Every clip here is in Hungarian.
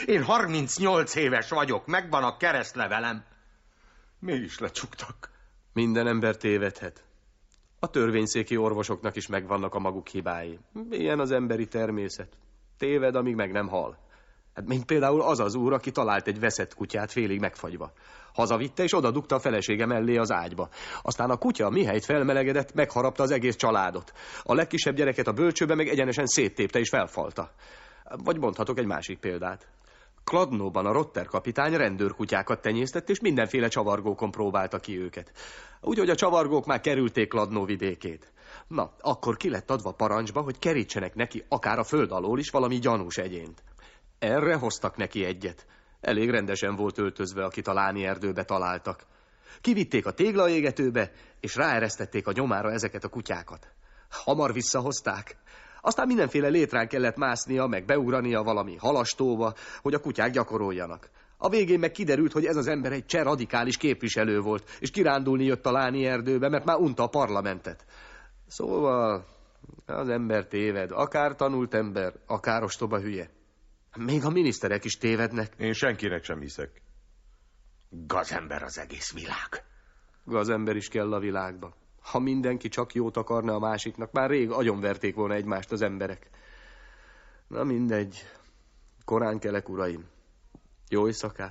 Én 38 éves vagyok, megvan a keresztlevelem. Mégis lecsuktak. Minden ember tévedhet. A törvényszéki orvosoknak is megvannak a maguk hibái. Ilyen az emberi természet. Téved, amíg meg nem hal. Hát, mint például az az úr, aki talált egy veszett kutyát félig megfagyva. Hazavitte és odadugta a felesége mellé az ágyba. Aztán a kutya, mihelyt felmelegedett, megharapta az egész családot. A legkisebb gyereket a bölcsőbe meg egyenesen széttépte és felfalta. Vagy mondhatok egy másik példát. Kladnóban a Rotter kapitány rendőrkutyákat tenyésztett, és mindenféle csavargókon próbálta ki őket. Úgyhogy a csavargók már kerülték Kladnó vidékét. Na, akkor ki lett adva parancsba, hogy kerítsenek neki akár a föld alól is valami gyanús egyént. Erre hoztak neki egyet. Elég rendesen volt öltözve, akit a Láni erdőbe találtak. Kivitték a téglaégetőbe, és ráeresztették a nyomára ezeket a kutyákat. Hamar visszahozták. Aztán mindenféle létrán kellett másznia, meg beugrania valami halastóba, hogy a kutyák gyakoroljanak. A végén meg kiderült, hogy ez az ember egy cseh radikális képviselő volt, és kirándulni jött a Láni erdőbe, mert már unta a parlamentet. Szóval az ember téved, akár tanult ember, akár ostoba hülye. Még a miniszterek is tévednek. Én senkinek sem hiszek. Gazember az egész világ. Gazember is kell a világba. Ha mindenki csak jót akarna a másiknak, már rég agyonverték volna egymást az emberek. Na mindegy. Korán kelek, uraim. Jó éjszakát.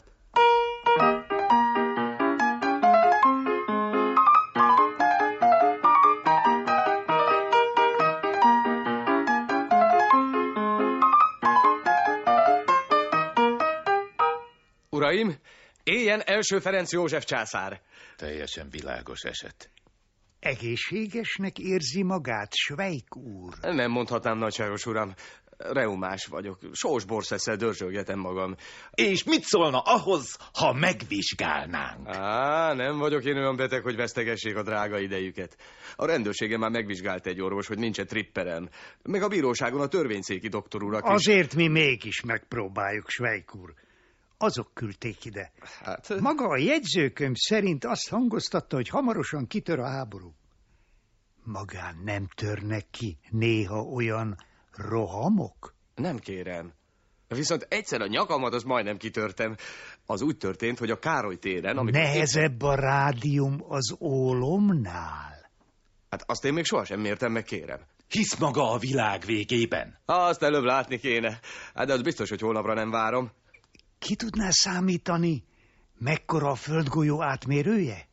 Uraim, éljen első Ferenc József császár. Teljesen világos eset. Egészségesnek érzi magát, Schweik úr? Nem mondhatnám, nagyságos uram. Reumás vagyok. Sósborszesszel dörzsölgetem magam. És mit szólna ahhoz, ha megvizsgálnánk? Nem vagyok én olyan beteg, hogy vesztegessék a drága idejüket. A rendőrségen már megvizsgált egy orvos, hogy nincs-e tripperem. Meg a bíróságon a törvényszéki doktor urak is. Azért mi mégis megpróbáljuk, Schweik úr. Azok küldték ide. Maga a jegyzőkönyv szerint azt hangoztatta, hogy hamarosan kitör a háború. Magán nem törnek ki néha olyan rohamok? Nem kérem. Viszont egyszer a nyakamat az majdnem kitörtem. Az úgy történt, hogy a Károly téren... Nehezebb a rádium az ólomnál? Hát azt én még sohasem mértem meg, kérem. Hisz maga a világ végében? Azt előbb látni kéne. Hát de az biztos, hogy holnapra nem várom. Ki tudná számítani, mekkora a földgolyó átmérője?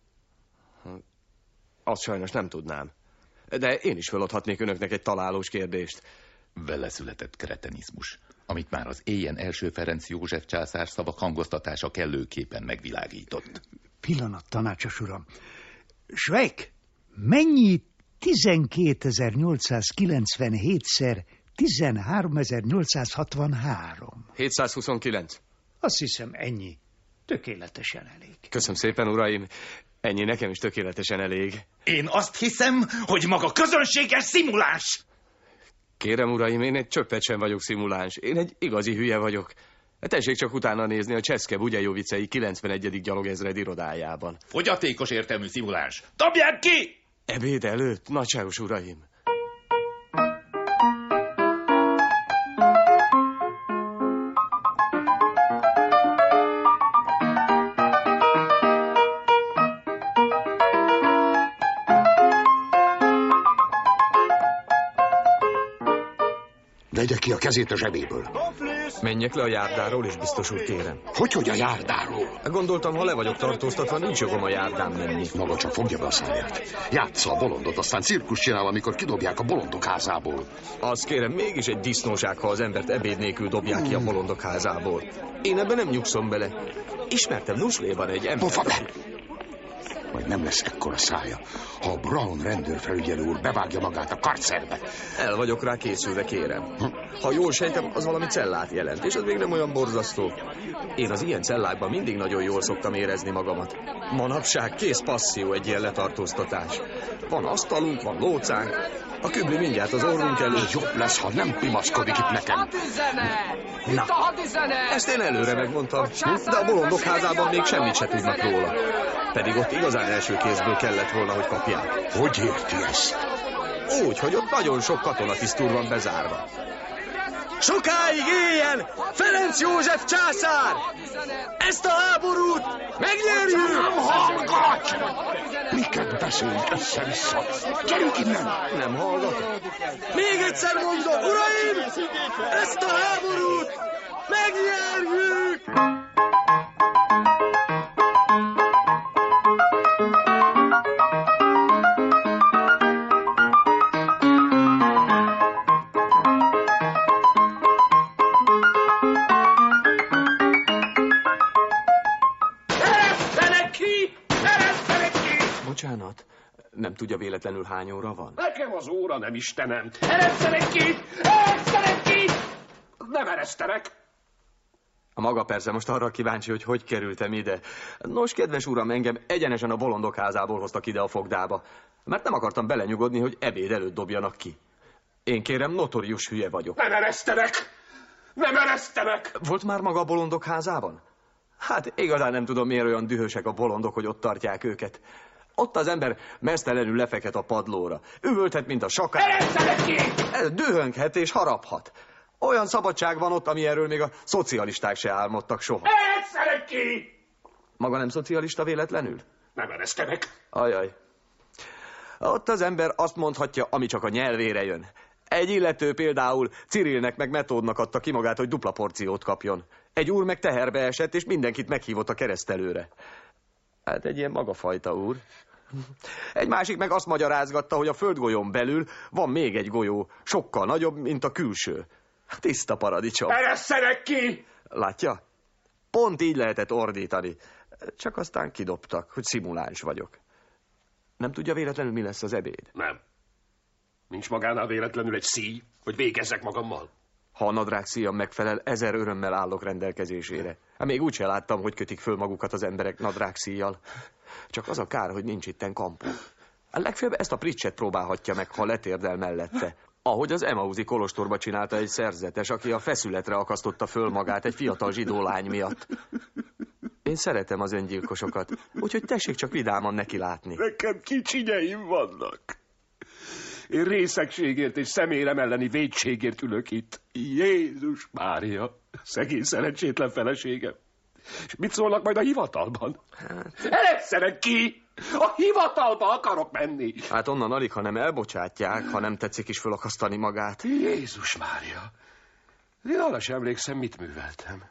Azt sajnos nem tudnám. De én is feladhatnék önöknek egy találós kérdést. Vele született kretenizmus, amit már az éljen első Ferenc József császár szavak hangoztatása kellőképpen megvilágított. Pillanat, tanácsos uram. Schweik, mennyi 12.897-szer 13.863? 729. Azt hiszem, ennyi. Tökéletesen elég. Köszönöm szépen, uraim. Ennyi nekem is tökéletesen elég. Én azt hiszem, hogy maga közönséges szimuláns! Kérem, uraim, én egy csöppet sem vagyok szimuláns. Én egy igazi hülye vagyok. Tessék csak utána nézni a Cseszke Bugyajovicei 91. gyalogezred irodájában. Fogyatékos értelmű szimuláns. Dobják ki! Ebéd előtt, nagyságos uraim. Vegye ki a kezét a zsebéből. Menjek le a járdáról, és biztos úr, kérem. Hogy a járdáról? Gondoltam, ha le vagyok tartóztatva, nincs jogom a járdán menni. Maga csak fogja be a száját. Játsza a bolondot, aztán cirkus csinál, amikor kidobják a bolondok házából. Azt kérem, mégis egy disznóság, ha az embert ebéd nélkül dobják ki a bolondok házából. Én ebben nem nyugszom bele. Ismertem Nusléban egy ember... Pofa be! Majd nem lesz ekkora szája, ha a Brown rendőrfelügyelő úr bevágja magát a karcerbe. El vagyok rá készülve, kérem. Ha jól sejtem, az valami cellát jelent, és az még nem olyan borzasztó. Én az ilyen cellákban mindig nagyon jól szoktam érezni magamat. Manapság kész passzió egy ilyen letartóztatás. Van asztalunk, van lócánk, a kübli mindjárt az orrunk előtt. Jobb lesz, ha nem pimaszkodik itt nekem. Na, ezt én előre megmondtam, de a bolondok házában még semmit se tudnak róla. Pedig ott igazán első kézből kellett volna, hogy kapják. Hogy érti ezt? Úgy, hogy ott nagyon sok katonatisztúr van bezárva. sokáig éljen Ferenc József császár! Ezt a háborút megnyerjük! Nem hallgatj! Miket beszélünk össze-vissza? Gyerünk innen! Nem hallgatok. Még egyszer mondom, uraim! Ezt a háborút megnyerjük! Bocsánat, nem tudja véletlenül hány óra van? Nekem az óra nem Istenem. Eresztenek ki! Eresztenek ki! Nem eresztenek! A maga persze most arra kíváncsi, hogy kerültem ide. Nos, kedves uram, engem egyenesen a bolondok házából hoztak ide a fogdába, mert nem akartam belenyugodni, hogy ebéd előtt dobjanak ki. Én kérem, notorius hülye vagyok. Nem eresztenek! Nem eresztenek! Volt már maga a bolondok házában? Hát igazán nem tudom, miért olyan dühösek a bolondok, hogy ott tartják őket. Ott az ember meztelenül lefekhet a padlóra. Üvölthet, mint a sakár. Eresztenek ki! Dühönghet és haraphat. Olyan szabadság van ott, ami erről még a szocialisták se álmodtak soha. Eresztenek ki! Maga nem szocialista véletlenül? Nem eresztenek. Ajaj. Ott az ember azt mondhatja, ami csak a nyelvére jön. Egy illető például Cirilnek meg Metódnak adta ki magát, hogy dupla porciót kapjon. Egy úr meg teherbe esett, és mindenkit meghívott a keresztelőre. Hát egy ilyen magafajta úr. Egy másik meg azt magyarázgatta, hogy a földgolyón belül van még egy golyó, sokkal nagyobb, mint a külső. Tiszta paradicsom. Eresszenek ki! Látja? Pont így lehetett ordítani. Csak aztán kidobtak, hogy szimuláns vagyok. Nem tudja véletlenül, mi lesz az ebéd? Nem. Nincs magánál véletlenül egy szíj, hogy végezzek magammal? Ha a nadrág szíjam megfelel, 1000 örömmel állok rendelkezésére. Hát még úgyse láttam, hogy kötik föl magukat az emberek nadrág szíjjal. Csak az a kár, hogy nincs itten kampó. A legfőbb ezt a pricset próbálhatja meg, ha letérdel mellette. Ahogy az Emauzi kolostorba csinálta egy szerzetes, aki a feszületre akasztotta föl magát egy fiatal zsidó lány miatt. Én szeretem az öngyilkosokat, úgyhogy tessék csak vidáman neki látni. Nekem kicsinyeim vannak. Én részegségért és személyem elleni vétségért ülök itt. Jézus Mária, szegény szerencsétlen feleségem. És mit szólnak majd a hivatalban? Eresszenek ki! A hivatalba akarok menni! Hát onnan alig, ha nem elbocsátják, ha nem tetszik is fölakasztani magát. Jézus Mária! Én arra sem emlékszem, mit műveltem.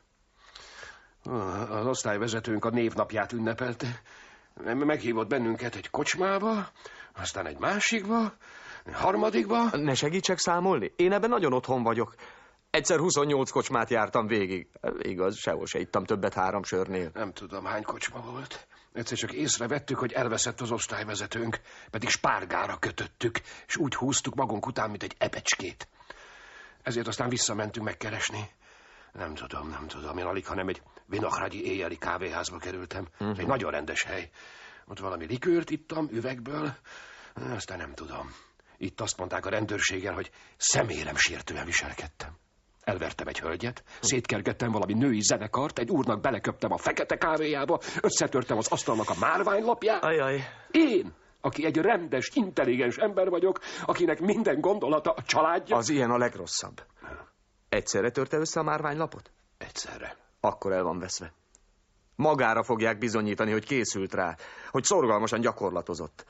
Az osztályvezetőnk a névnapját ünnepelte. Meghívott bennünket egy kocsmába, aztán egy másikba, harmadikba. Ne segítsek számolni? Én ebben nagyon otthon vagyok. Egyszer 28 kocsmát jártam végig. Igaz, sehol se ittam többet 3 sörnél. Nem tudom, hány kocsma volt. Egyszer csak észrevettük, hogy elveszett az osztályvezetőnk, pedig spárgára kötöttük, és úgy húztuk magunk után, mint egy ebecskét. Ezért aztán visszamentünk megkeresni. Nem tudom. Én alig, hanem egy vinográdi éjjeli kávéházba kerültem. Egy nagyon rendes hely. Ott valami likőrt ittam üvegből, aztán nem tudom. Itt azt mondták a rendőrségen, hogy szeméremsértően viselkedtem. Elvertem egy hölgyet, szétkergettem valami női zenekart, egy úrnak beleköptem a fekete kávéjába, összetörtem az asztalnak a márványlapját. Ajaj. Én, aki egy rendes, intelligens ember vagyok, akinek minden gondolata a családja. Az ilyen a legrosszabb. Egyszerre törte össze a márványlapot? Egyszerre. Akkor el van veszve. Magára fogják bizonyítani, hogy készült rá, hogy szorgalmasan gyakorlatozott.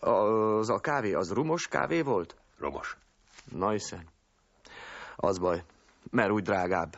Az a kávé, az rumos kávé volt? Romos. Na hiszen. Az baj, mert úgy drágább.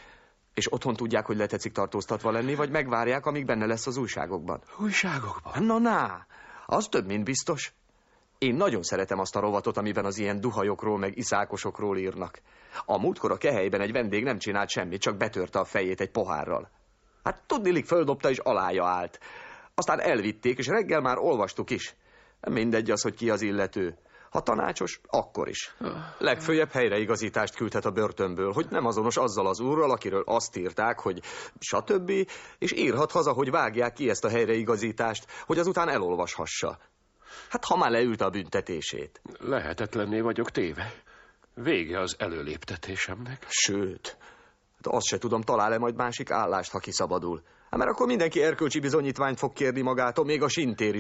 És otthon tudják, hogy letetszik tartóztatva lenni, vagy megvárják, amíg benne lesz az újságokban? Újságokban? Na, az több, mint biztos. Én nagyon szeretem azt a rovatot, amiben az ilyen duhajokról, meg iszákosokról írnak. A múltkor a Kehelyben egy vendég nem csinált semmit, csak betörte a fejét egy pohárral. Hát tudniillik földobta, és alája állt. Aztán elvitték, és reggel már olvastuk is. Mindegy az, hogy ki az illető. Ha tanácsos, akkor is. Legfőjebb helyreigazítást küldhet a börtönből, hogy nem azonos azzal az úrral, akiről azt írták, hogy stb., és írhat haza, hogy vágják ki ezt a helyreigazítást, hogy azután elolvashassa. Hát ha már leült a büntetését. Lehetetlenné vagyok téve. Vége az előléptetésemnek. Sőt, azt se tudom, talál-e majd másik állást, ha kiszabadul. Hát mert akkor mindenki erkölcsi bizonyítványt fog kérni magától, még a sintér is.